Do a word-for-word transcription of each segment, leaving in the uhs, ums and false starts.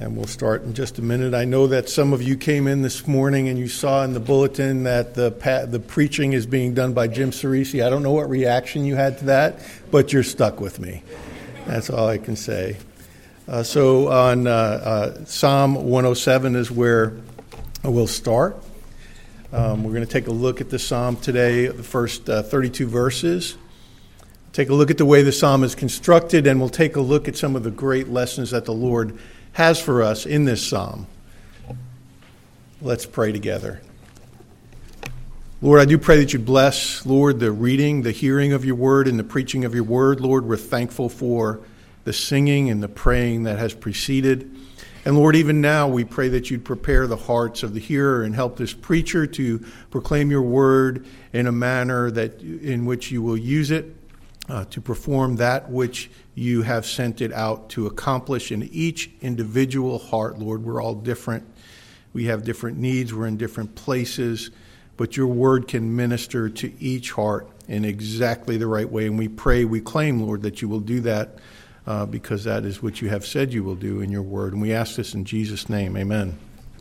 And we'll start in just a minute. I know that some of you came in this morning and you saw in the bulletin that the the preaching is being done by Jim Cerisi. I don't know what reaction you had to that, but you're stuck with me. That's all I can say. Uh, so on uh, uh, Psalm one oh seven is where we'll start. Um, we're going to take a look at the psalm today, the first uh, thirty-two verses. Take a look at the way the psalm is constructed, and we'll take a look at some of the great lessons that the Lord has for us in this psalm. Let's pray together. Lord, I do pray that you bless, Lord, the reading, the hearing of your word, and the preaching of your word. Lord, we're thankful for the singing and the praying that has preceded. And Lord, even now we pray that you'd prepare the hearts of the hearer and help this preacher to proclaim your word in a manner that in which you will use it uh, to perform that which you have sent it out to accomplish in each individual heart. Lord, we're all different. We have different needs. We're in different places. But your word can minister to each heart in exactly the right way. And we pray, we claim, Lord, that you will do that uh, because that is what you have said you will do in your word. And we ask this in Jesus' name. Amen.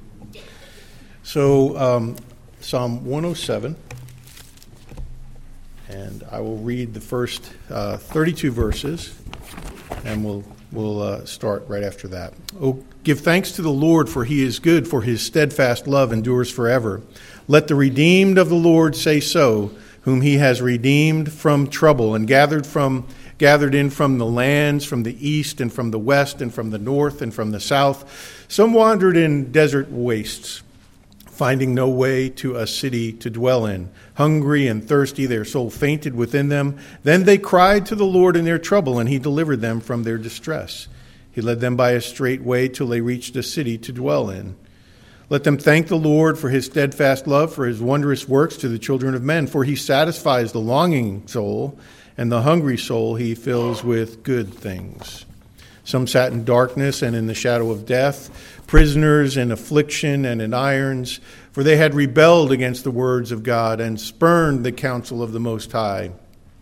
So um, Psalm one oh seven. And I will read the first uh, thirty-two verses. And we'll we'll uh, start right after that. Oh, give thanks to the Lord, for he is good, for his steadfast love endures forever. Let the redeemed of the Lord say so, whom he has redeemed from trouble and gathered from gathered in from the lands, from the east and from the west and from the north and from the south. Some wandered in desert wastes, finding no way to a city to dwell in. Hungry and thirsty, their soul fainted within them. Then they cried to the Lord in their trouble, and he delivered them from their distress. He led them by a straight way till they reached a city to dwell in. Let them thank the Lord for his steadfast love, for his wondrous works to the children of men. For he satisfies the longing soul, and the hungry soul he fills with good things. Some sat in darkness and in the shadow of death, prisoners in affliction and in irons, for they had rebelled against the words of God and spurned the counsel of the Most High.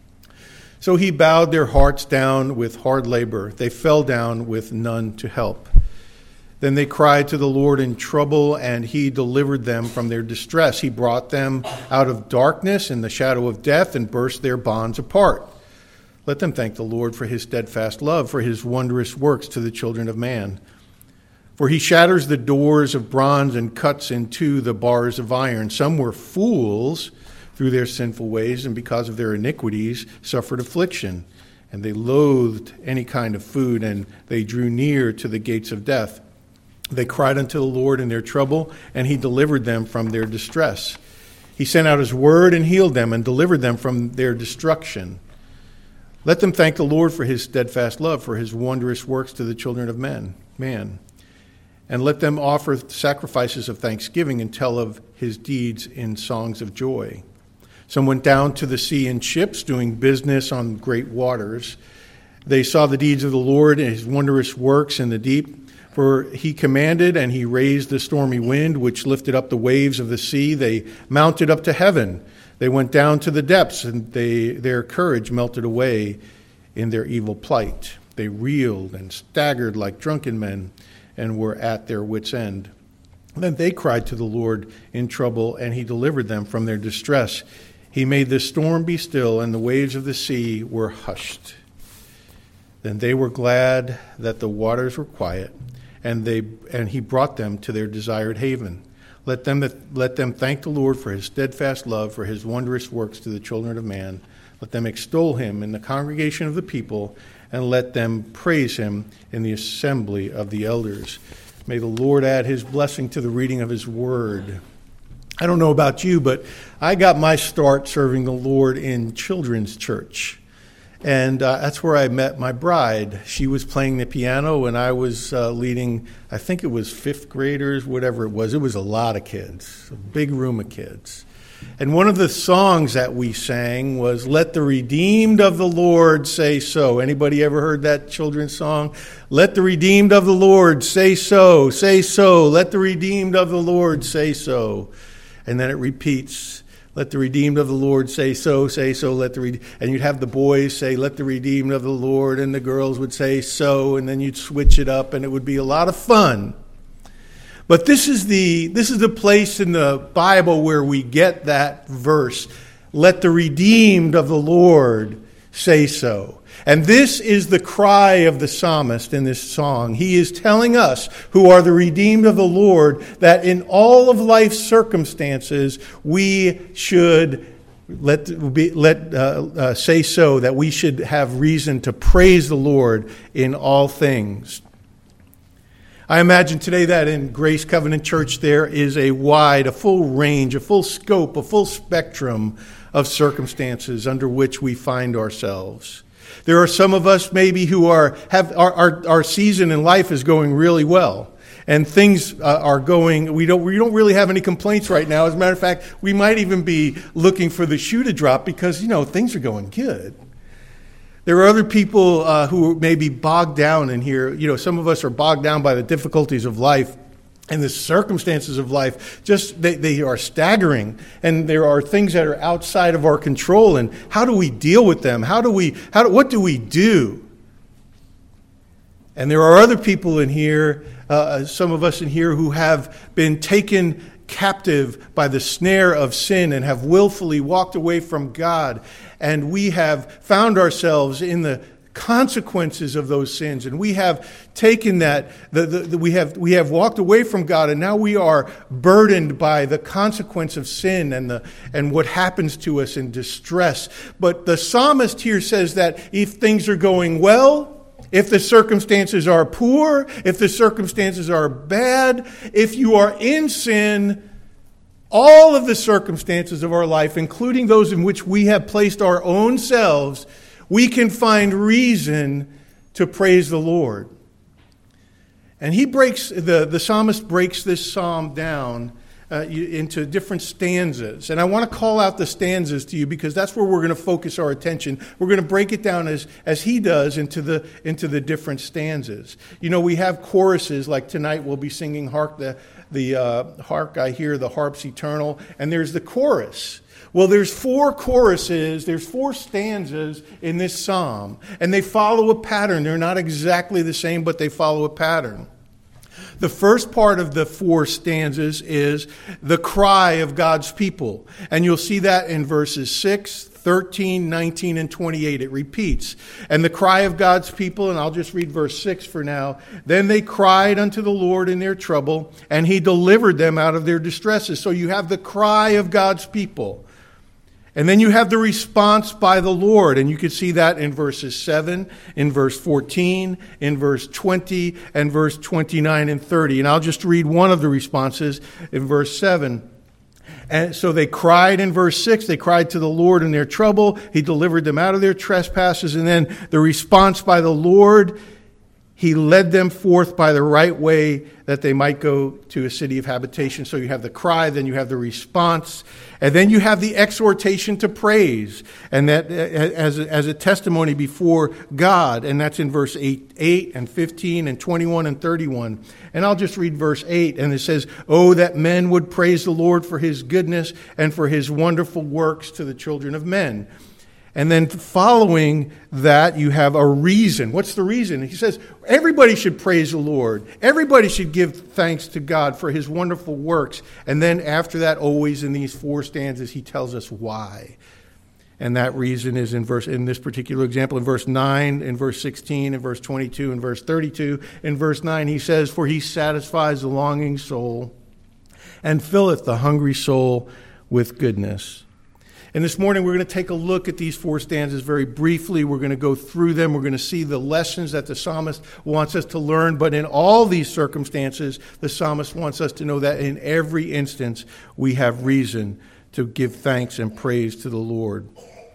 So he bowed their hearts down with hard labor. They fell down with none to help. Then they cried to the Lord in trouble, and he delivered them from their distress. He brought them out of darkness and the shadow of death and burst their bonds apart. Let them thank the Lord for his steadfast love, for his wondrous works to the children of man. For he shatters the doors of bronze and cuts in two the bars of iron. Some were fools through their sinful ways, and because of their iniquities suffered affliction. And they loathed any kind of food, and they drew near to the gates of death. They cried unto the Lord in their trouble, and he delivered them from their distress. He sent out his word and healed them and delivered them from their destruction. Let them thank the Lord for his steadfast love, for his wondrous works to the children of men, man. And let them offer sacrifices of thanksgiving and tell of his deeds in songs of joy. Some went down to the sea in ships, doing business on great waters. They saw the deeds of the Lord and his wondrous works in the deep. For he commanded and he raised the stormy wind, which lifted up the waves of the sea. They mounted up to heaven. They went down to the depths, and they, their courage melted away in their evil plight. They reeled and staggered like drunken men and were at their wits' end. Then they cried to the Lord in trouble, and he delivered them from their distress. He made the storm be still, and the waves of the sea were hushed. Then they were glad that the waters were quiet, and they and he brought them to their desired haven. Let them let them thank the Lord for his steadfast love, for his wondrous works to the children of man. Let them extol him in the congregation of the people, and let them praise him in the assembly of the elders. May the Lord add his blessing to the reading of his word. I don't know about you, but I got my start serving the Lord in children's church. And uh, that's where I met my bride. She was playing the piano, and I was uh, leading, I think it was fifth graders, whatever it was. It was a lot of kids, a big room of kids. And one of the songs that we sang was, "Let the redeemed of the Lord say so." Anybody ever heard that children's song? Let the redeemed of the Lord say so, say so. Let the redeemed of the Lord say so. And then it repeats, let the redeemed of the Lord say so, say so, let the re-. And you'd have the boys say, let the redeemed of the Lord, and the girls would say so, and then you'd switch it up, and it would be a lot of fun. But this is the this is the place in the Bible where we get that verse, let the redeemed of the Lord say so. And this is the cry of the psalmist in this song. He is telling us, who are the redeemed of the Lord, that in all of life's circumstances, we should let be, let uh, uh, say so, that we should have reason to praise the Lord in all things. I imagine today that in Grace Covenant Church there is a wide, a full range, a full scope, a full spectrum of circumstances under which we find ourselves. There are some of us maybe who are have our our, our season in life is going really well, and things uh, are going. We don't we don't really have any complaints right now. As a matter of fact, we might even be looking for the shoe to drop because you know things are going good. There are other people uh, who may be bogged down in here. You know, some of us are bogged down by the difficulties of life. And the circumstances of life, just they, they are staggering, and there are things that are outside of our control. And how do we deal with them? How do we? How do, what do we do? And there are other people in here, uh, some of us in here, who have been taken captive by the snare of sin and have willfully walked away from God, and we have found ourselves in the consequences of those sins, and we have taken that the, the, the, we have we have walked away from God, and now we are burdened by the consequence of sin and the and what happens to us in distress. But the psalmist here says that if things are going well, if the circumstances are poor, if the circumstances are bad, if you are in sin, all of the circumstances of our life, including those in which we have placed our own selves, we can find reason to praise the Lord. And he breaks, the, the psalmist breaks this psalm down uh, into different stanzas. And I want to call out the stanzas to you because that's where we're going to focus our attention. We're going to break it down as, as he does into the, into the different stanzas. You know, we have choruses, like tonight we'll be singing Hark the, the uh, Hark I Hear the Harps Eternal, and there's the chorus. Well, there's four choruses, there's four stanzas in this psalm, and they follow a pattern. They're not exactly the same, but they follow a pattern. The first part of the four stanzas is the cry of God's people, and you'll see that in verses six, thirteen, nineteen, and twenty-eight. It repeats. And the cry of God's people, and I'll just read verse six for now. Then they cried unto the Lord in their trouble, and he delivered them out of their distresses. So you have the cry of God's people. And then you have the response by the Lord, and you can see that in verses seven, in verse fourteen, in verse twenty, and verse twenty-nine and thirty. And I'll just read one of the responses in verse seven. And so they cried in verse six, they cried to the Lord in their trouble. He delivered them out of their trespasses. And then the response by the Lord, he led them forth by the right way that they might go to a city of habitation. So you have the cry, then you have the response, and then you have the exhortation to praise, and that as a, as a testimony before God, and that's in verse eight, eight and fifteen and twenty-one and thirty-one. And I'll just read verse eight, and it says, "Oh, that men would praise the Lord for his goodness and for his wonderful works to the children of men." And then following that, you have a reason. What's the reason? He says, everybody should praise the Lord. Everybody should give thanks to God for his wonderful works. And then after that, always in these four stanzas, he tells us why. And that reason is in verse, in this particular example, in verse nine, in verse sixteen, in verse twenty-two, in verse thirty-two. In verse nine, he says, "For he satisfies the longing soul and filleth the hungry soul with goodness." And this morning we're going to take a look at these four stanzas very briefly. We're going to go through them. We're going to see the lessons that the psalmist wants us to learn. But in all these circumstances, the psalmist wants us to know that in every instance we have reason to give thanks and praise to the Lord.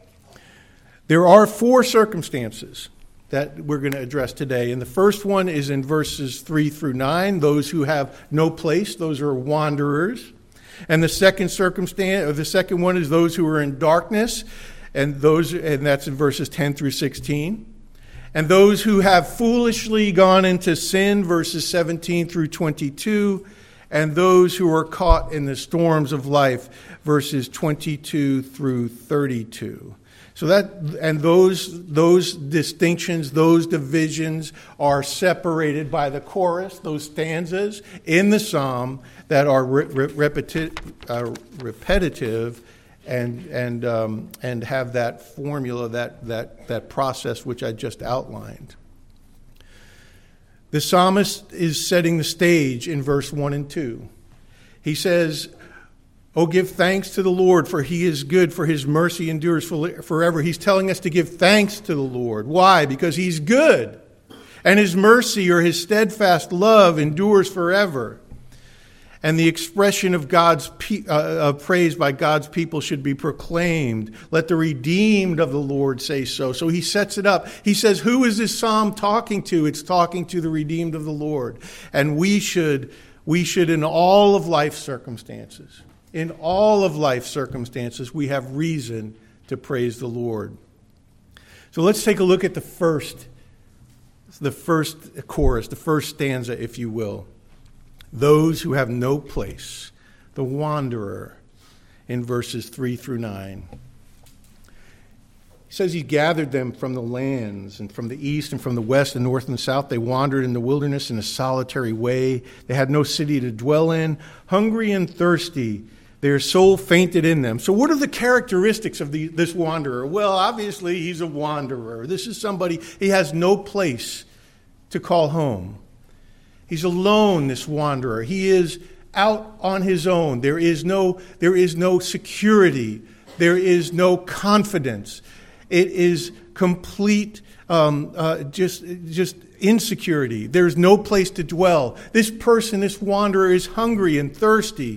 There are four circumstances that we're going to address today. And the first one is in verses three through nine. Those who have no place, those are wanderers. And the second circumstance, or the second one, is those who are in darkness, and those, and that's in verses ten through sixteen. And those who have foolishly gone into sin, verses seventeen through twenty-two. and those who are caught in the storms of life, verses twenty-two through thirty-two. So that, and those, those distinctions, those divisions are separated by the chorus, those stanzas in the psalm that are re- re- repeti- uh, repetitive and and um, and have that formula, that that that process which I just outlined. The psalmist is setting the stage in verse one and two. He says, "Oh, give thanks to the Lord, for he is good, for his mercy endures forever." He's telling us to give thanks to the Lord. Why? Because he's good, and his mercy or his steadfast love endures forever. And the expression of God's pe- uh, uh, praise by God's people should be proclaimed. Let the redeemed of the Lord say so. So he sets it up. He says, who is this psalm talking to? It's talking to the redeemed of the Lord. And we should, we should in all of life's circumstances, in all of life's circumstances, we have reason to praise the Lord. So let's take a look at the first, the first chorus, the first stanza, if you will. Those who have no place, the wanderer, in verses three through nine. He says he gathered them from the lands and from the east and from the west, the north and the south. They wandered in the wilderness in a solitary way. They had no city to dwell in. Hungry and thirsty, their soul fainted in them. So what are the characteristics of the, this wanderer? Well, obviously he's a wanderer. This is somebody, he has no place to call home. He's alone, this wanderer. He is out on his own. There is no, there is no security. There is no confidence. It is complete um, uh, just, just insecurity. There's no place to dwell. This person, this wanderer, is hungry and thirsty.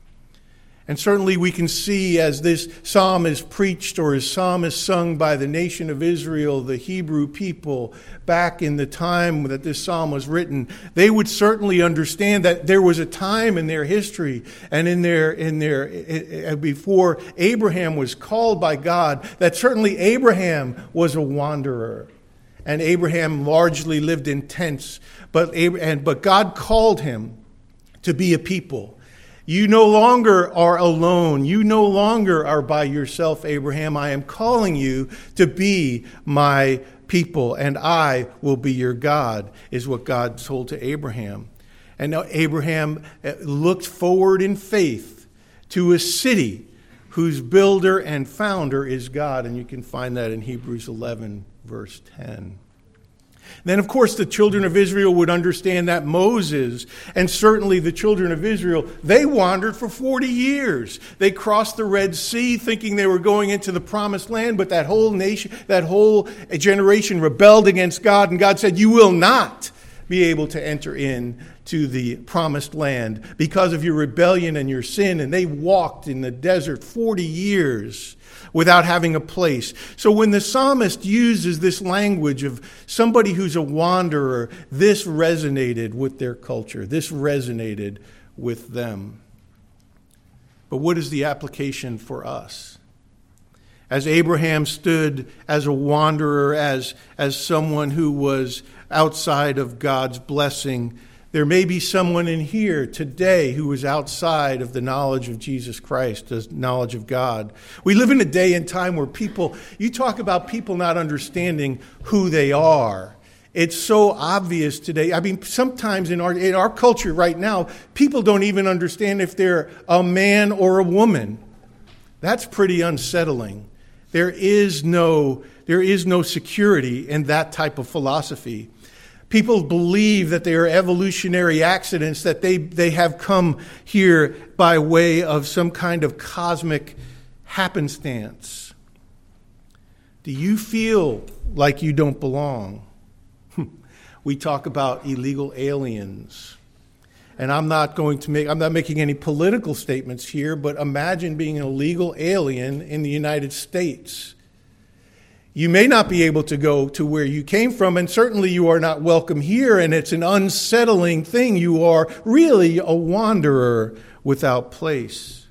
And certainly we can see as this psalm is preached or as psalm is sung by the nation of Israel, the Hebrew people, back in the time that this psalm was written, they would certainly understand that there was a time in their history and in their, in their, before Abraham was called by God, that certainly Abraham was a wanderer. And Abraham largely lived in tents, but, and, but God called him to be a people. You no longer are alone. You no longer are by yourself, Abraham. I am calling you to be my people, and I will be your God, is what God told to Abraham. And now Abraham looked forward in faith to a city whose builder and founder is God. And you can find that in Hebrews eleven, verse ten. Then, of course, the children of Israel would understand that Moses, and certainly the children of Israel, they wandered for forty years. They crossed the Red Sea thinking they were going into the promised land, but that whole nation, that whole generation rebelled against God, and God said, you will not be able to enter in to the promised land because of your rebellion and your sin. And they walked in the desert forty years without having a place. So when the psalmist uses this language of somebody who's a wanderer, this resonated with their culture. This resonated with them. But what is the application for us? As Abraham stood as a wanderer, as, as someone who was outside of God's blessing, there may be someone in here today who is outside of the knowledge of Jesus Christ, the knowledge of God. We live in a day and time where people, you talk about people not understanding who they are. It's so obvious today. I mean, sometimes in our, in our culture right now, people don't even understand if they're a man or a woman. That's pretty unsettling. There is no, there is no security in that type of philosophy. People believe that they are evolutionary accidents, that they, they have come here by way of some kind of cosmic happenstance. Do you feel like you don't belong? We talk about illegal aliens. And I'm not going to make, I'm not making any political statements here, but imagine being an illegal alien in the United States. You may not be able to go to where you came from, and certainly you are not welcome here, and it's an unsettling thing. You are really a wanderer without place.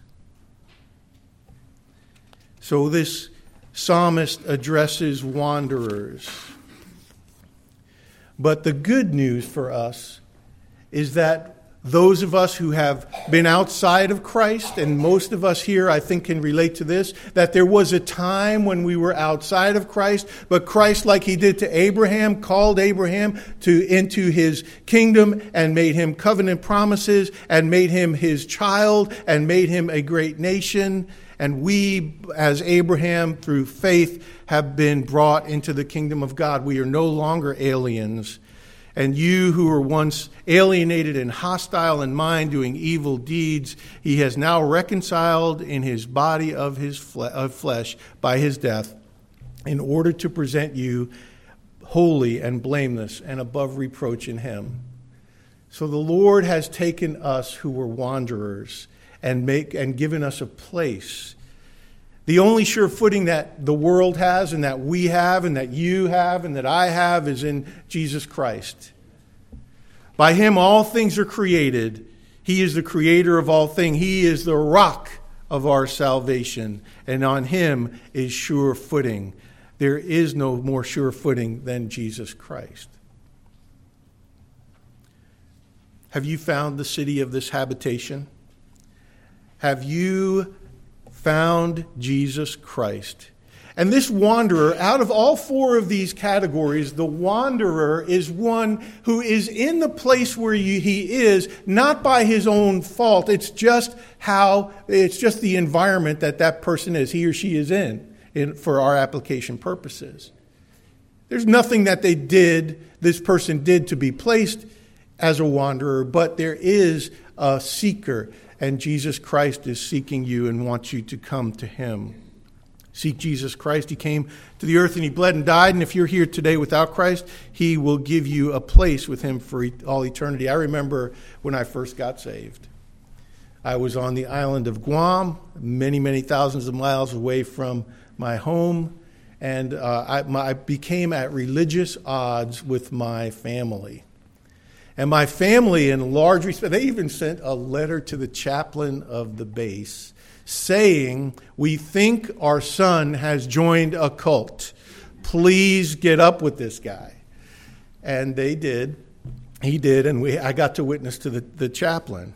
So this psalmist addresses wanderers. But the good news for us is that Those of us who have been outside of Christ, and most of us here, I think, can relate to this, that there was a time when we were outside of Christ, but Christ, like he did to Abraham, called Abraham to into his kingdom and made him covenant promises and made him his child and made him a great nation. And we, as Abraham, through faith, have been brought into the kingdom of God. We are no longer aliens. And you who were once alienated and hostile in mind, doing evil deeds, he has now reconciled in his body of his fle- of flesh by his death, in order to present you holy and blameless and above reproach in him. So the Lord has taken us who were wanderers and make and given us a place. The only sure footing that the world has and that we have and that you have and that I have is in Jesus Christ. By him all things are created. He is the creator of all things. He is the rock of our salvation. And on him is sure footing. There is no more sure footing than Jesus Christ. Have you found the city of this habitation? Have you found Jesus Christ? And this wanderer, out of all four of these categories, the wanderer is one who is in the place where he is, not by his own fault. It's just how, it's just the environment that that person is, he or she is in, in for our application purposes. There's nothing that they did, this person did to be placed as a wanderer, but there is a seeker. And Jesus Christ is seeking you and wants you to come to him. Seek Jesus Christ. He came to the earth and he bled and died. And if you're here today without Christ, he will give you a place with him for all eternity. I remember when I first got saved. I was on the island of Guam, many, many thousands of miles away from my home. And uh, I, my, I became at religious odds with my family. And my family, in large respect, they even sent a letter to the chaplain of the base saying, we think our son has joined a cult. Please get up with this guy. And they did. He did, and we I got to witness to the, the chaplain.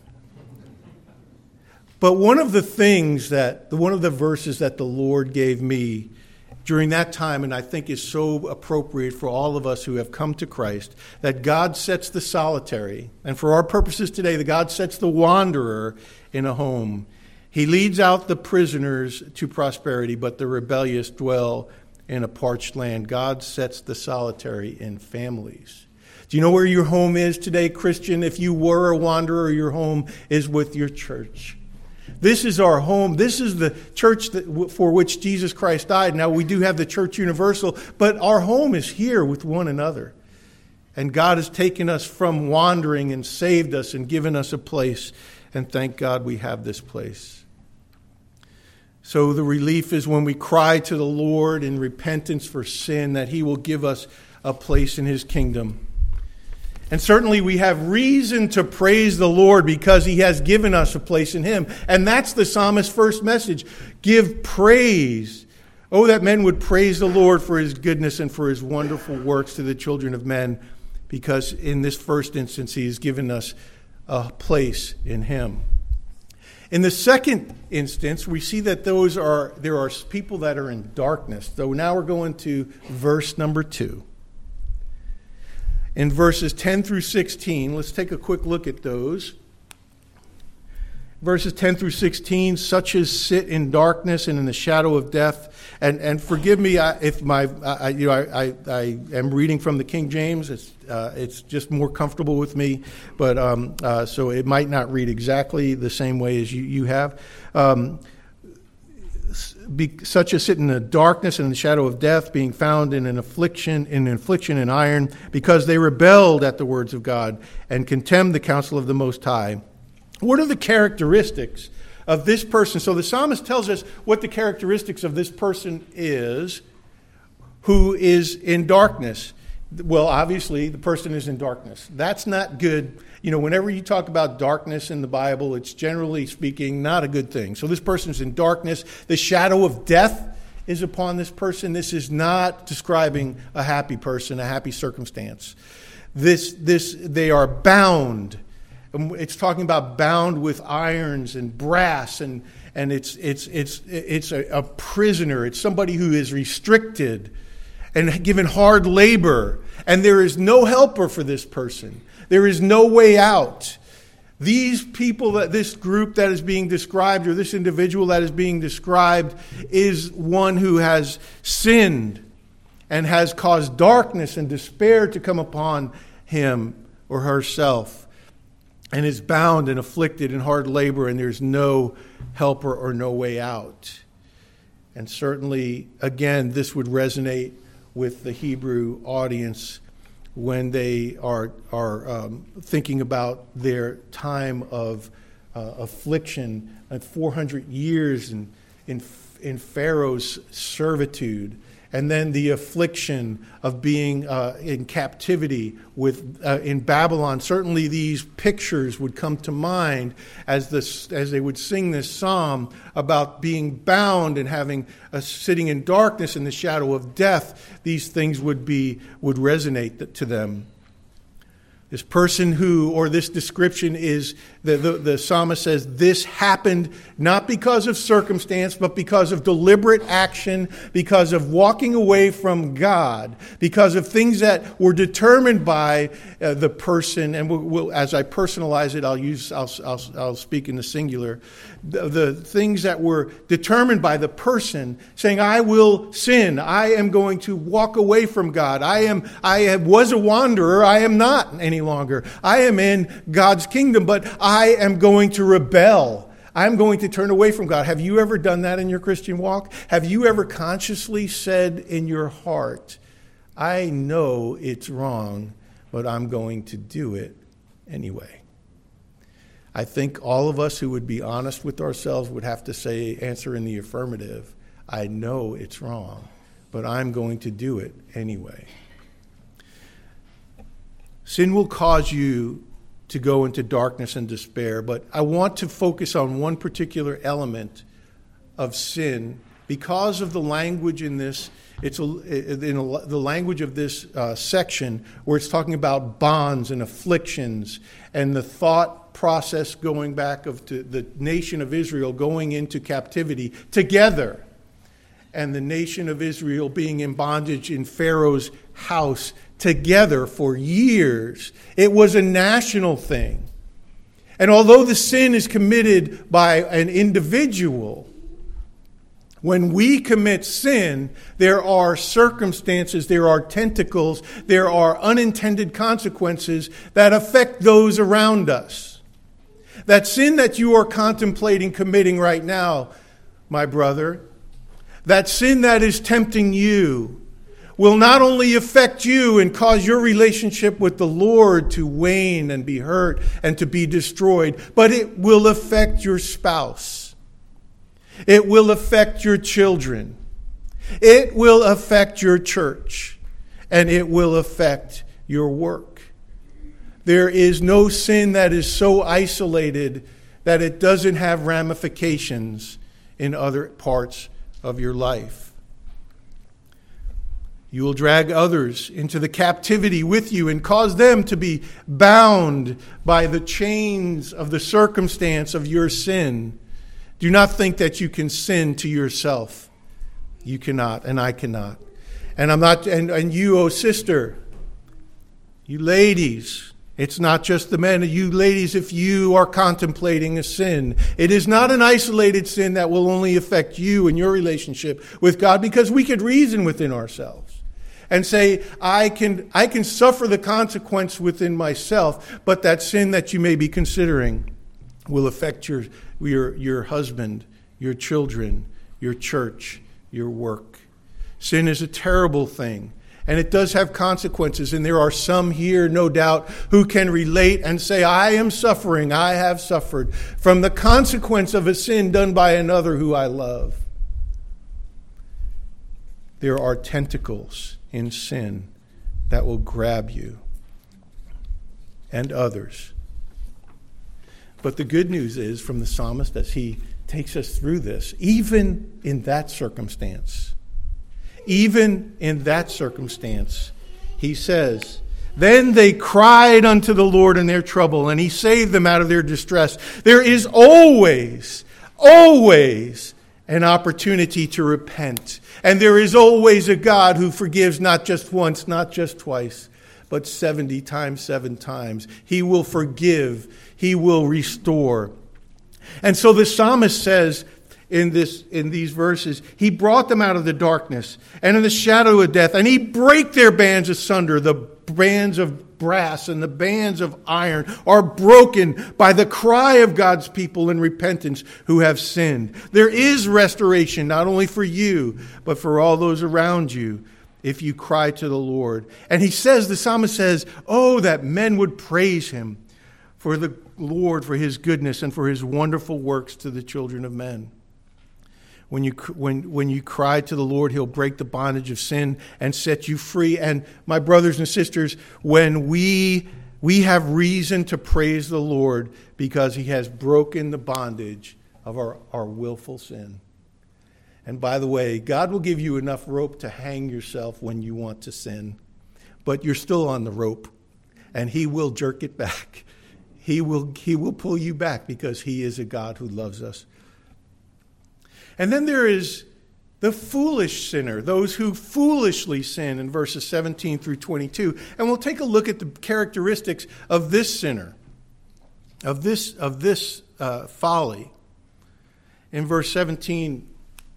But one of the things that, one of the verses that the Lord gave me during that time, and I think is so appropriate for all of us who have come to Christ, that God sets the solitary, and for our purposes today, that God sets the wanderer in a home. He leads out the prisoners to prosperity, but the rebellious dwell in a parched land. God sets the solitary in families. Do you know where your home is today, Christian? If you were a wanderer, your home is with your church. This is our home. This is the church that, for which Jesus Christ died. Now, we do have the church universal, but our home is here with one another. And God has taken us from wandering and saved us and given us a place. And thank God we have this place. So the relief is when we cry to the Lord in repentance for sin, that he will give us a place in his kingdom. And certainly we have reason to praise the Lord because he has given us a place in him. And that's the psalmist's first message. Give praise. Oh, that men would praise the Lord for his goodness and for his wonderful works to the children of men, because in this first instance he has given us a place in him. In the second instance, we see that those are there are people that are in darkness. So now we're going to verse number two. In verses ten through sixteen, let's take a quick look at those. Verses ten through sixteen, such as sit in darkness and in the shadow of death. And and forgive me if my I, you know I, I I am reading from the King James. It's uh, it's just more comfortable with me, but um, uh, so it might not read exactly the same way as you you have. Um, Be, such as sit in the darkness and in the shadow of death, being found in an affliction, in affliction and iron, because they rebelled at the words of God and contemned the counsel of the Most High. What are the characteristics of this person? So the psalmist tells us what the characteristics of this person is who is in darkness. Well, obviously, the person is in darkness. That's not good. You know, whenever you talk about darkness in the Bible, it's generally speaking not a good thing. So this person's in darkness. The shadow of death is upon this person. This is not describing a happy person, a happy circumstance. This, this, they are bound It's talking about bound with irons and brass, and and it's it's it's it's a, a prisoner. It's somebody who is restricted and given hard labor, and there is no helper for this person. There is no way out. These people, that this group that is being described, or this individual that is being described, is one who has sinned and has caused darkness and despair to come upon him or herself, and is bound and afflicted in hard labor, and there's no helper or no way out. And certainly, again, this would resonate with the Hebrew audience when they are are um, thinking about their time of uh, affliction, and four hundred years in, in in Pharaoh's servitude, and then the affliction of being uh, in captivity with uh, in Babylon. Certainly, these pictures would come to mind as this as they would sing this psalm about being bound and having uh, sitting in darkness in the shadow of death. These things would be would resonate to them. This person who, or this description is, the, the, the psalmist says, this happened not because of circumstance, but because of deliberate action, because of walking away from God, because of things that were determined by uh, the person. And we'll, we'll, as I personalize it, I'll use, I'll, I'll, I'll speak in the singular. The, the things that were determined by the person saying, I will sin. I am going to walk away from God. I am, I was a wanderer. I am not any longer. I am in God's kingdom, but I am going to rebel. I'm going to turn away from God. Have you ever done that in your Christian walk? Have you ever consciously said in your heart, I know it's wrong, but I'm going to do it anyway? I think all of us who would be honest with ourselves would have to say, answer in the affirmative. I know it's wrong, but I'm going to do it anyway. Sin will cause you to go into darkness and despair, but I want to focus on one particular element of sin because of the language in this. It's a, in a, the language of this uh, section where it's talking about bonds and afflictions, and the thought process going back of to the nation of Israel going into captivity together, and the nation of Israel being in bondage in Pharaoh's house together for years. It was a national thing. And although the sin is committed by an individual, when we commit sin, there are circumstances, there are tentacles, there are unintended consequences that affect those around us. That sin that you are contemplating committing right now, my brother, that sin that is tempting you, will not only affect you and cause your relationship with the Lord to wane and be hurt and to be destroyed, but it will affect your spouse. It will affect your children. It will affect your church. And it will affect your work. There is no sin that is so isolated that it doesn't have ramifications in other parts of your life. You will drag others into the captivity with you and cause them to be bound by the chains of the circumstance of your sin. Do not think that you can sin to yourself. You cannot, and I cannot. And I'm not, and, and you, oh sister, you ladies, it's not just the men. You ladies, if you are contemplating a sin, it is not an isolated sin that will only affect you and your relationship with God, because we could reason within ourselves and say, I can I can suffer the consequence within myself, but that sin that you may be considering will affect your your your husband, your children, your church, your work. Sin is a terrible thing, and it does have consequences, and there are some here, no doubt, who can relate and say, I am suffering, I have suffered from the consequence of a sin done by another who I love. There are tentacles in sin that will grab you and others. But the good news is from the psalmist as he takes us through this, even in that circumstance, even in that circumstance, he says Then they cried unto the Lord in their trouble, and he saved them out of their distress. There is always, always an opportunity to repent. And there is always a God who forgives not just once, not just twice, but seventy times, seven times. He will forgive. He will restore. And so the psalmist says in this, in these verses, he brought them out of the darkness and in the shadow of death, and he brake their bands asunder. The bands of brass and the bands of iron are broken by the cry of God's people in repentance who have sinned. There is restoration, not only for you, but for all those around you, if you cry to the Lord. And he says, the psalmist says, oh, that men would praise him for the Lord, for his goodness and for his wonderful works to the children of men. When you, when, when you cry to the Lord, he'll break the bondage of sin and set you free. And my brothers and sisters, when we, we have reason to praise the Lord because he has broken the bondage of our, our willful sin. And by the way, God will give you enough rope to hang yourself when you want to sin. But you're still on the rope, and he will jerk it back. He will, he will pull you back because he is a God who loves us. And then there is the foolish sinner, those who foolishly sin in verses seventeen through twenty-two. And we'll take a look at the characteristics of this sinner, of this, of this uh, folly. In verse seventeen,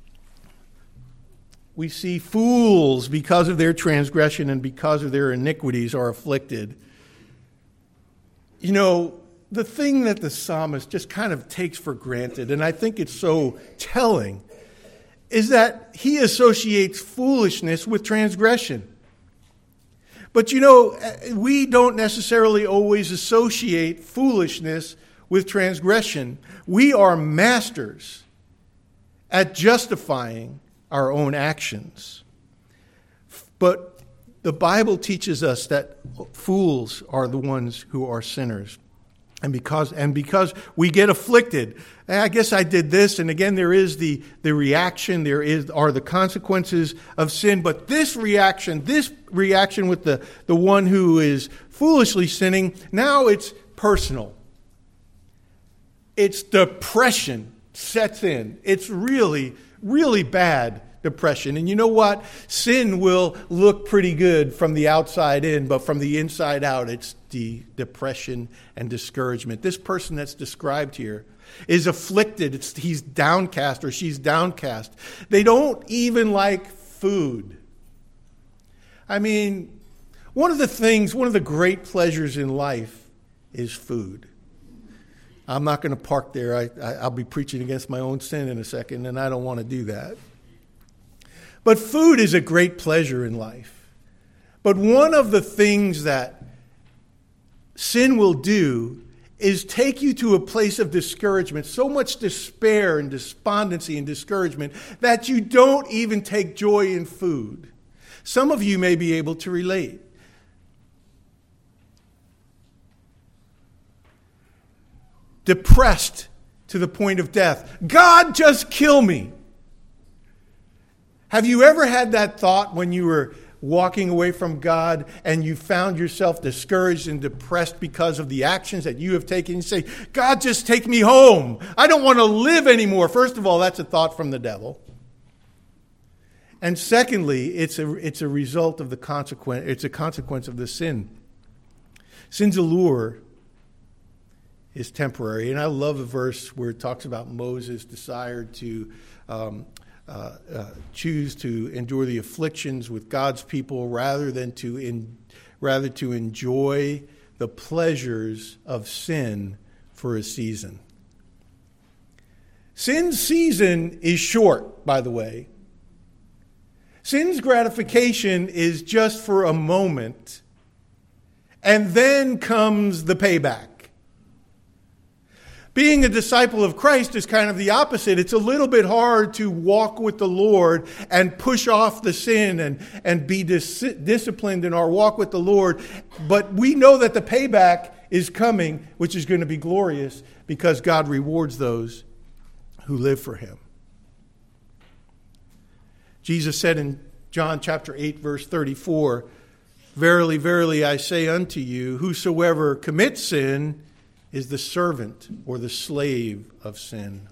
we see fools because of their transgression and because of their iniquities are afflicted. You know, the thing that the psalmist just kind of takes for granted, and I think it's so telling, is that he associates foolishness with transgression. But you know, we don't necessarily always associate foolishness with transgression. We are masters at justifying our own actions. But the Bible teaches us that fools are the ones who are sinners. And because and because we get afflicted, I guess I did this, and again there is the, the reaction, there is are the consequences of sin, but this reaction, this reaction with the, the one who is foolishly sinning, now it's personal. It's depression sets in. It's really, really bad depression. And you know what? Sin will look pretty good from the outside in, but from the inside out, it's the depression and discouragement. This person that's described here is afflicted. It's, he's downcast or she's downcast. They don't even like food. I mean, one of the things, one of the great pleasures in life is food. I'm not going to park there. I, I, I'll be preaching against my own sin in a second, and I don't want to do that. But food is a great pleasure in life. But one of the things that sin will do is take you to a place of discouragement, so much despair and despondency and discouragement that you don't even take joy in food. Some of you may be able to relate. Depressed to the point of death. God, just kill me. Have you ever had that thought when you were walking away from God and you found yourself discouraged and depressed because of the actions that you have taken? You say, God, just take me home. I don't want to live anymore. First of all, that's a thought from the devil. And secondly, it's a, it's a result of the consequence, it's a consequence of the sin. Sin's allure is temporary. And I love a verse where it talks about Moses desired to um, Uh, uh, choose to endure the afflictions with God's people rather than to in, rather to enjoy the pleasures of sin for a season. Sin's season is short, by the way. Sin's gratification is just for a moment, and then comes the payback. Being a disciple of Christ is kind of the opposite. It's a little bit hard to walk with the Lord and push off the sin and, and be dis- disciplined in our walk with the Lord. But we know that the payback is coming, which is going to be glorious because God rewards those who live for him. Jesus said in John chapter eight, verse thirty-four, Verily, verily, I say unto you, whosoever commits sin is the servant or the slave of sin.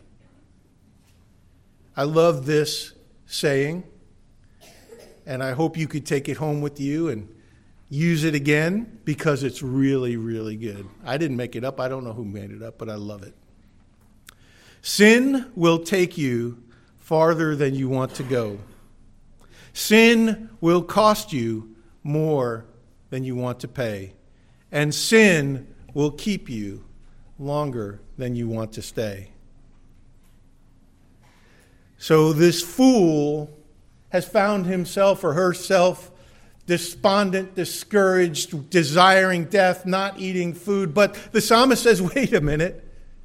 I love this saying, and I hope you could take it home with you and use it again, because it's really, really good. I didn't make it up. I don't know who made it up, but I love it. Sin will take you farther than you want to go. Sin will cost you more than you want to pay. And sin will keep you longer than you want to stay. So this fool has found himself or herself despondent, discouraged, desiring death, not eating food. But the psalmist says, wait a minute.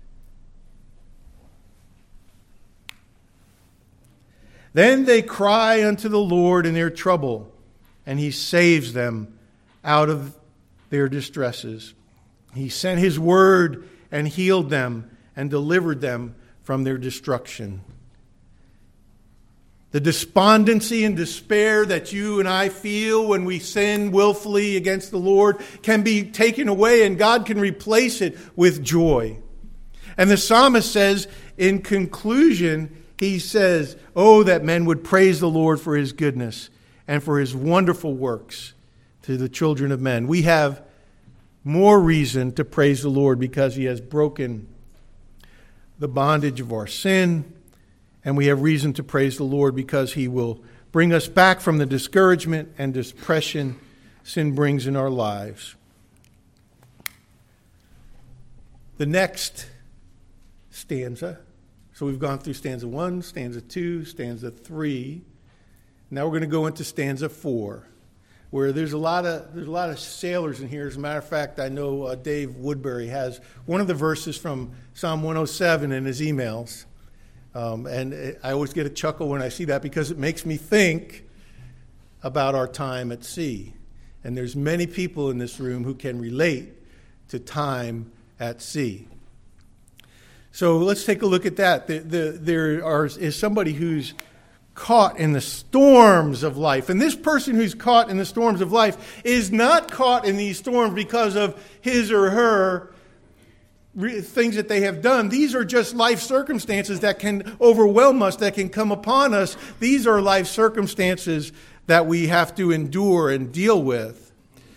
Then they cry unto the Lord in their trouble, and he saves them out of their distresses. He sent his word and healed them and delivered them from their destruction. The despondency and despair that you and I feel when we sin willfully against the Lord can be taken away, and God can replace it with joy. And the psalmist says, in conclusion, he says, oh, that men would praise the Lord for his goodness and for his wonderful works to the children of men. We have more reason to praise the Lord because he has broken the bondage of our sin. And we have reason to praise the Lord because he will bring us back from the discouragement and depression sin brings in our lives. The next stanza. So we've gone through stanza one, stanza two, stanza three. Now we're going to go into stanza four, where there's a lot of there's a lot of sailors in here. As a matter of fact, I know uh, Dave Woodbury has one of the verses from Psalm one oh seven in his emails. Um, and it, I always get a chuckle when I see that because it makes me think about our time at sea. And there's many people in this room who can relate to time at sea. So let's take a look at that. The, the, there are, is somebody who's caught in the storms of life. And this person who's caught in the storms of life is not caught in these storms because of his or her re- things that they have done. These are just life circumstances that can overwhelm us, that can come upon us. These are life circumstances that we have to endure and deal with.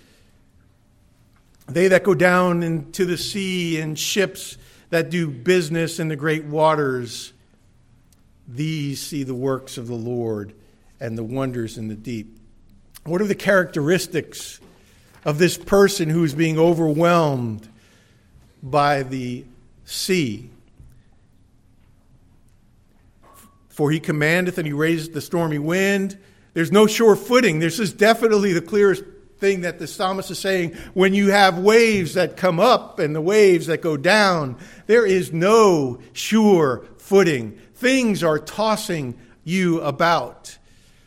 They that go down into the sea in ships that do business in the great waters, these see the works of the Lord and the wonders in the deep. What are the characteristics of this person who is being overwhelmed by the sea? For he commandeth and he raiseth the stormy wind. There's no sure footing. This is definitely the clearest thing that the psalmist is saying. When you have waves that come up and the waves that go down, there is no sure footing. Things are tossing you about.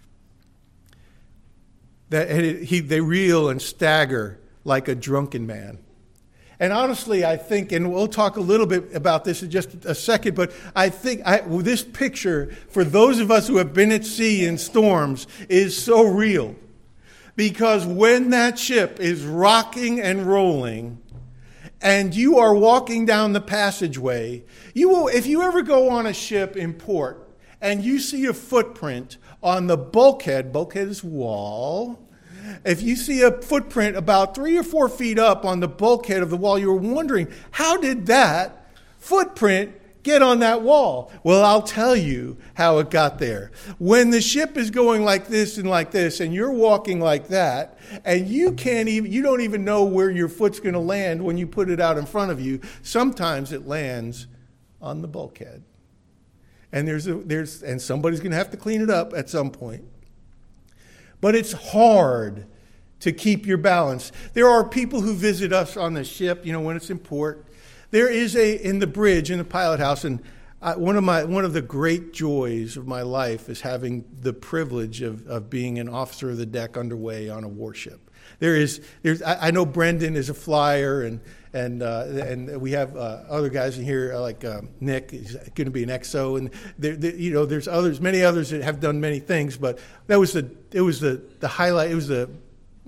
That and it, he, they reel and stagger like a drunken man. And honestly, I think, and we'll talk a little bit about this in just a second, but I think I, well, this picture, for those of us who have been at sea in storms, is so real. Because when that ship is rocking and rolling, and you are walking down the passageway, you will, if you ever go on a ship in port, and you see a footprint on the bulkhead, bulkhead is wall, if you see a footprint about three or four feet up on the bulkhead of the wall, you're wondering, how did that footprint get on that wall? Well, I'll tell you how it got there. When the ship is going like this and like this, and you're walking like that, and you can't even, you don't even know where your foot's going to land when you put it out in front of you, sometimes it lands on the bulkhead. And there's a, there's and somebody's going to have to clean it up at some point. But it's hard to keep your balance. There are people who visit us on the ship, you know, when it's in port. There is a, in the bridge, in the pilot house, and I, one of my one of the great joys of my life is having the privilege of, of being an officer of the deck underway on a warship. There is, there's, I, I know Brendan is a flyer, and and uh, and we have uh, other guys in here like uh, Nick is going to be an X O, and there, there, you know, there's others, many others that have done many things, but that was the it was the the highlight. It was the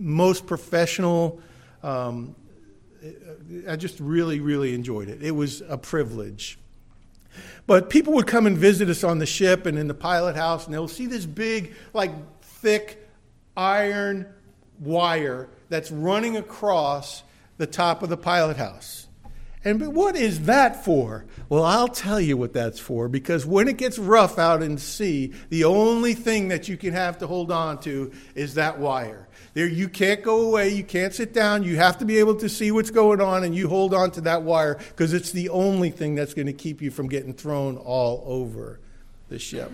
most professional. Um, I just really, really enjoyed it. It was a privilege. But people would come and visit us on the ship and in the pilot house, and they'll see this big, like, thick iron wire that's running across the top of the pilot house. And but what is that for? Well, I'll tell you what that's for, because when it gets rough out in sea, the only thing that you can have to hold on to is that wire. There, you can't go away, you can't sit down, you have to be able to see what's going on, and you hold on to that wire because it's the only thing that's going to keep you from getting thrown all over the ship.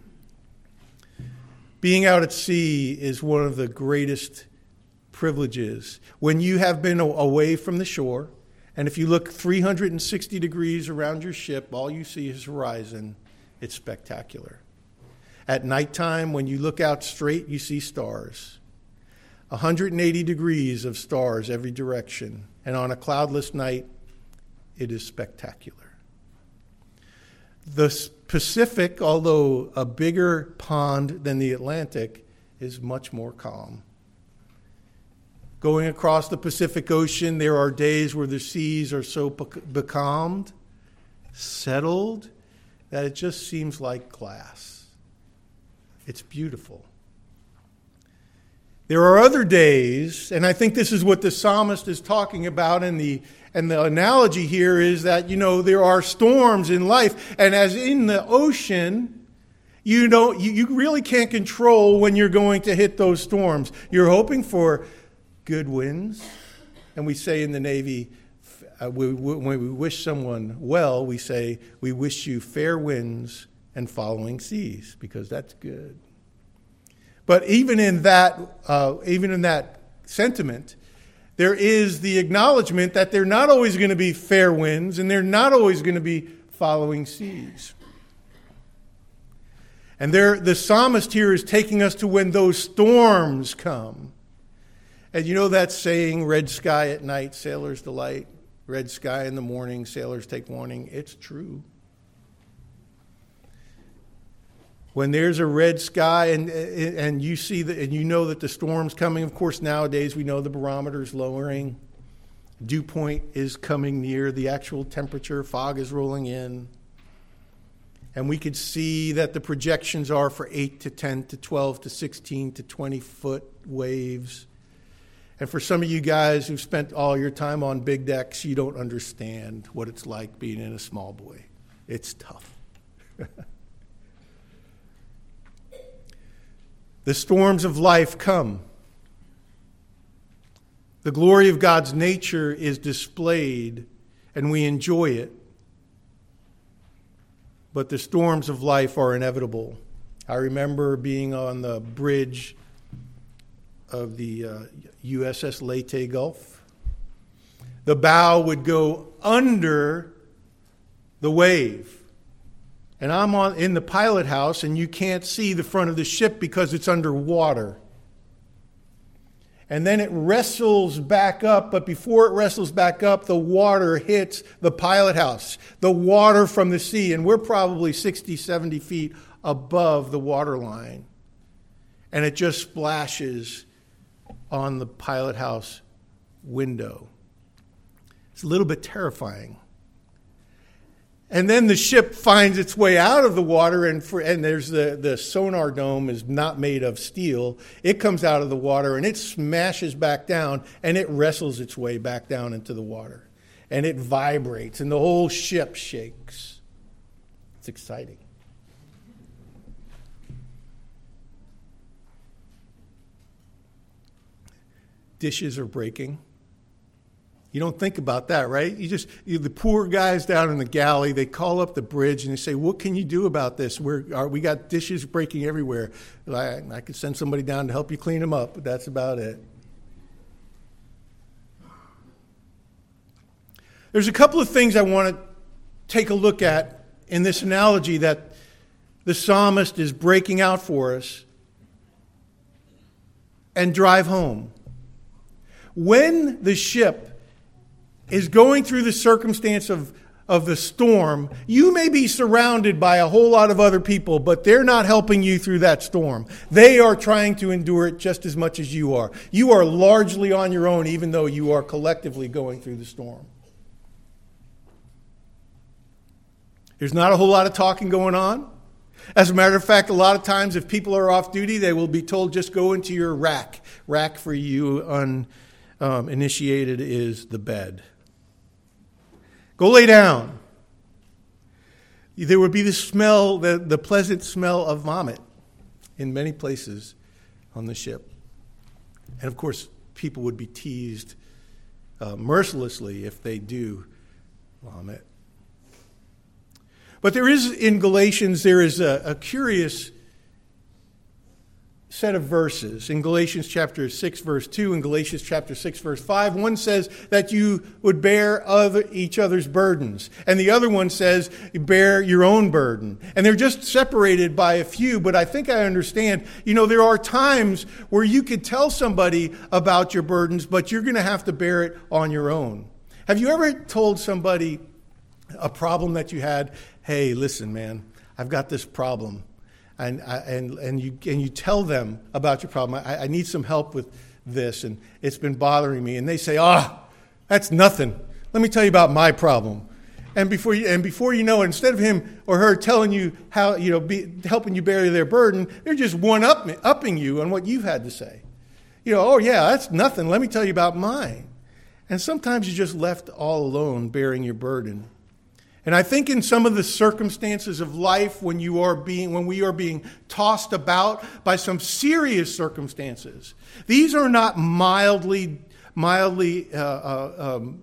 Being out at sea is one of the greatest privileges. When you have been away from the shore, and if you look three hundred sixty degrees around your ship, all you see is horizon. It's spectacular. At nighttime, when you look out straight, you see stars. one hundred eighty degrees of stars every direction. And on a cloudless night, it is spectacular. The Pacific, although a bigger pond than the Atlantic, is much more calm. Going across the Pacific Ocean, there are days where the seas are so becalmed, settled, that it just seems like glass. It's beautiful. There are other days, and I think this is what the psalmist is talking about, and the and the analogy here is that, you know, there are storms in life, and as in the ocean, you know, you, you really can't control when you're going to hit those storms. You're hoping for good winds, and we say in the Navy, uh, we, we, when we wish someone well, we say, we wish you fair winds and following seas, because that's good. But even in that, uh, even in that sentiment, there is the acknowledgement that they're not always going to be fair winds, and they're not always going to be following seas. And there, the psalmist here is taking us to when those storms come. And you know that saying, red sky at night, sailors delight. Red sky in the morning, sailors take warning. It's true. When there's a red sky and and you see that, and you know that the storm's coming, of course, nowadays we know the barometer's lowering. Dew point is coming near, the actual temperature, fog is rolling in. And we could see that the projections are for eight to ten to twelve to sixteen to twenty foot waves. And for some of you guys who've spent all your time on big decks, you don't understand what it's like being in a small buoy. It's tough. The storms of life come. The glory of God's nature is displayed, and we enjoy it. But the storms of life are inevitable. I remember being on the bridge of the uh, U S S Leyte Gulf. The bow would go under the wave. And I'm on in the pilot house, and you can't see the front of the ship because it's underwater. And then it wrestles back up, but before it wrestles back up, the water hits the pilot house, the water from the sea, and we're probably sixty, seventy feet above the water line. And it just splashes on the pilot house window. It's a little bit terrifying. And then the ship finds its way out of the water, and for, and there's the, the sonar dome is not made of steel. It comes out of the water, and it smashes back down, and it wrestles its way back down into the water. And it vibrates, and the whole ship shakes. It's exciting. Dishes are breaking. You don't think about that, right? You just, you, the poor guys down in the galley, they call up the bridge and they say, what can you do about this? We're, are, we got dishes breaking everywhere. I, I could send somebody down to help you clean them up, but that's about it. There's a couple of things I want to take a look at in this analogy that the psalmist is breaking out for us and drive home. When the ship is going through the circumstance of, of the storm, you may be surrounded by a whole lot of other people, but they're not helping you through that storm. They are trying to endure it just as much as you are. You are largely on your own, even though you are collectively going through the storm. There's not a whole lot of talking going on. As a matter of fact, a lot of times if people are off duty, they will be told, just go into your rack. Rack for you uninitiated um, is the bed. Go lay down. There would be the smell, the, the pleasant smell of vomit in many places on the ship. And of course, people would be teased uh, mercilessly if they do vomit. But there is, in Galatians, there is a, a curious set of verses. In Galatians chapter six, verse two, and Galatians chapter six, verse five, one says that you would bear other, each other's burdens. And the other one says, bear your own burden. And they're just separated by a few, but I think I understand. You know, there are times where you could tell somebody about your burdens, but you're going to have to bear it on your own. Have you ever told somebody a problem that you had? Hey, listen, man, I've got this problem. And and and you and you tell them about your problem. I, I need some help with this, and it's been bothering me. And they say, "Ah, oh, that's nothing. Let me tell you about my problem." And before you and before you know it, instead of him or her telling you how, you know, be, helping you bear their burden, they're just one up upping you on what you've had to say. You know, oh yeah, that's nothing. Let me tell you about mine. And sometimes you're just left all alone bearing your burden. And I think in some of the circumstances of life, when you are being, when we are being tossed about by some serious circumstances, these are not mildly, mildly, uh, uh, um,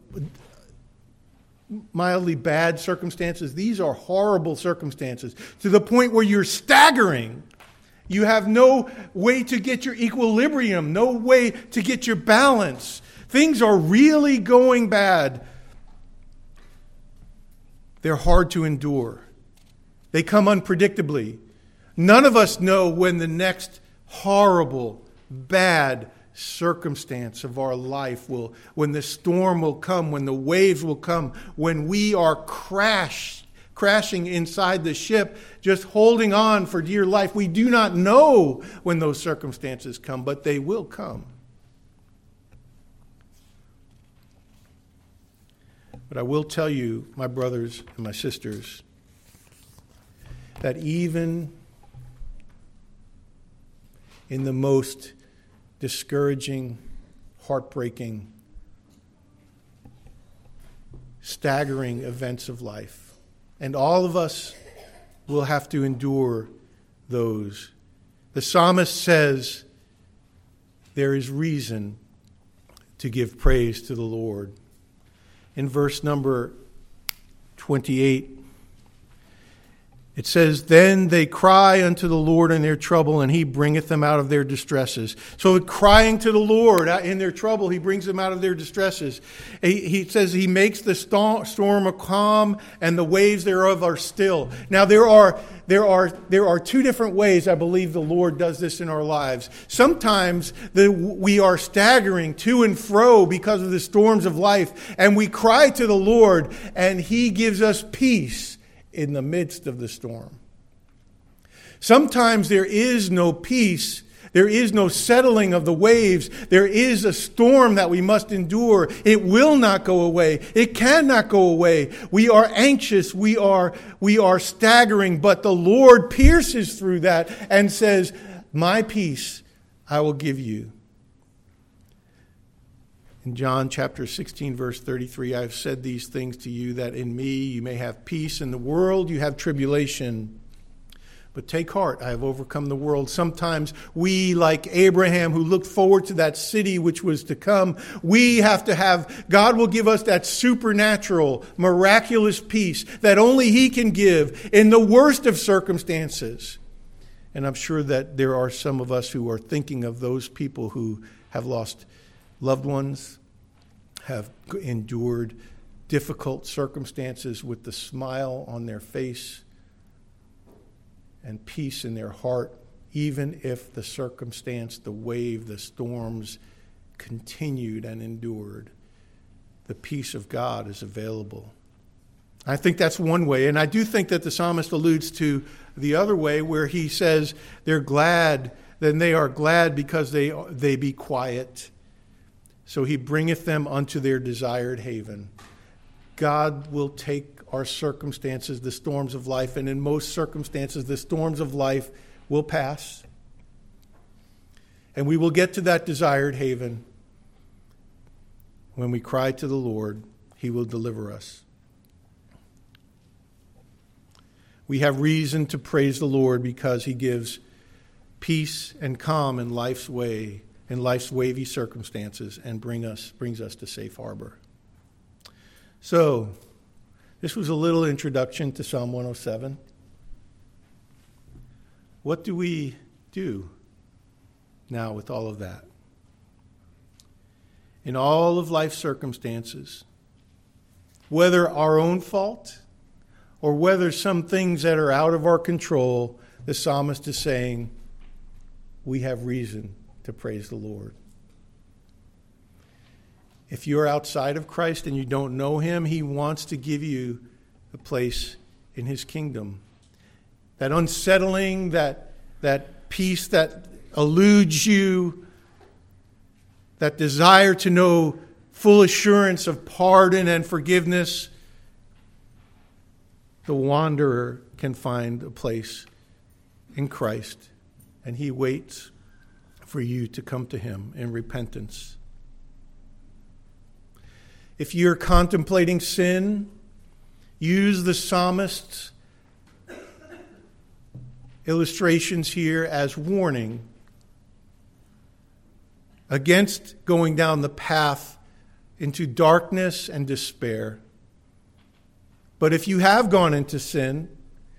mildly bad circumstances. These are horrible circumstances to the point where you're staggering. You have no way to get your equilibrium, no way to get your balance. Things are really going bad. They're hard to endure. They come unpredictably. None of us know when the next horrible, bad circumstance of our life will, when the storm will come, when the waves will come, when we are crashed, crashing inside the ship, just holding on for dear life. We do not know when those circumstances come, but they will come. But I will tell you, my brothers and my sisters, that even in the most discouraging, heartbreaking, staggering events of life, and all of us will have to endure those, the psalmist says there is reason to give praise to the Lord. In verse number twenty-eight, it says, "Then they cry unto the Lord in their trouble, and he bringeth them out of their distresses." So crying to the Lord in their trouble, he brings them out of their distresses. He, he says he makes the storm a calm, and the waves thereof are still. Now there are there are there are two different ways I believe the Lord does this in our lives. Sometimes the, we are staggering to and fro because of the storms of life, and we cry to the Lord, and he gives us peace in the midst of the storm. Sometimes there is no peace. There is no settling of the waves. There is a storm that we must endure. It will not go away. It cannot go away. We are anxious. We are, we are staggering, but the Lord pierces through that and says, "My peace I will give you." In John chapter sixteen, verse thirty-three, "I have said these things to you, that in me you may have peace. In the world you have tribulation. But take heart, I have overcome the world." Sometimes we, like Abraham, who looked forward to that city which was to come, we have to have, God will give us that supernatural, miraculous peace that only he can give in the worst of circumstances. And I'm sure that there are some of us who are thinking of those people who have lost loved ones, have endured difficult circumstances with the smile on their face and peace in their heart, even if the circumstance, the wave, the storms continued and endured. The peace of God is available. I think that's one way. And I do think that the psalmist alludes to the other way where he says they're glad, then they are glad because they they be quiet. So he bringeth them unto their desired haven. God will take our circumstances, the storms of life, and in most circumstances, the storms of life will pass. And we will get to that desired haven. When we cry to the Lord, he will deliver us. We have reason to praise the Lord because he gives peace and calm in life's way, in life's wavy circumstances, and bring us brings us to safe harbor. So, this was a little introduction to Psalm one oh seven. What do we do now with all of that? In all of life's circumstances, whether our own fault or whether some things that are out of our control, the psalmist is saying, we have reason to praise the Lord. If you're outside of Christ and you don't know him, he wants to give you a place in his kingdom. That unsettling, that, that peace that eludes you, that desire to know full assurance of pardon and forgiveness, the wanderer can find a place in Christ, and he waits for you to come to him in repentance. If you're contemplating sin, use the psalmist's illustrations here as warning against going down the path into darkness and despair. But if you have gone into sin,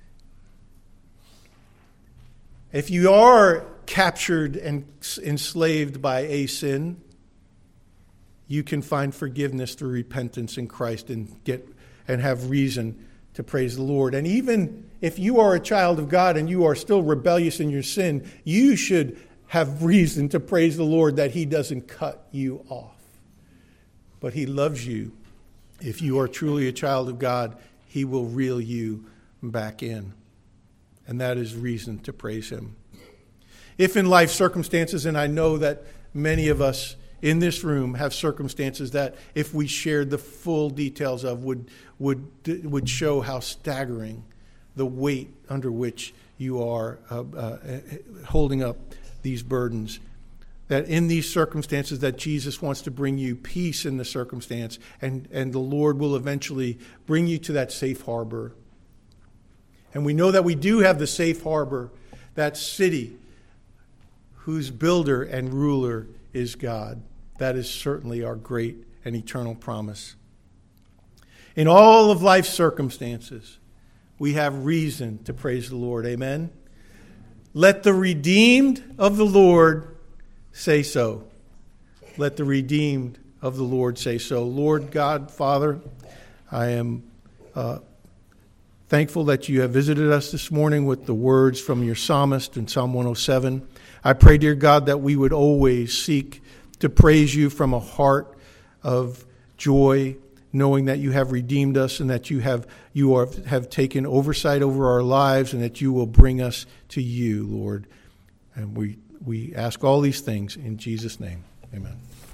if you are captured and enslaved by a sin, you can find forgiveness through repentance in Christ and get and have reason to praise the Lord. And even if you are a child of God and you are still rebellious in your sin, you should have reason to praise the Lord that he doesn't cut you off. But he loves you. If you are truly a child of God, he will reel you back in. And that is reason to praise him. If in life circumstances, and I know that many of us in this room have circumstances that if we shared the full details of would would would show how staggering the weight under which you are uh, uh, holding up these burdens. That in these circumstances that Jesus wants to bring you peace in the circumstance, and, and the Lord will eventually bring you to that safe harbor. And we know that we do have the safe harbor, that city whose builder and ruler is God. That is certainly our great and eternal promise. In all of life's circumstances, we have reason to praise the Lord. Amen? Let the redeemed of the Lord say so. Let the redeemed of the Lord say so. Lord God, Father, I am uh, thankful that you have visited us this morning with the words from your psalmist in Psalm one oh seven. I pray, dear God, that we would always seek to praise you from a heart of joy, knowing that you have redeemed us and that you have you are, have taken oversight over our lives and that you will bring us to you, Lord. And we we ask all these things in Jesus' name. Amen.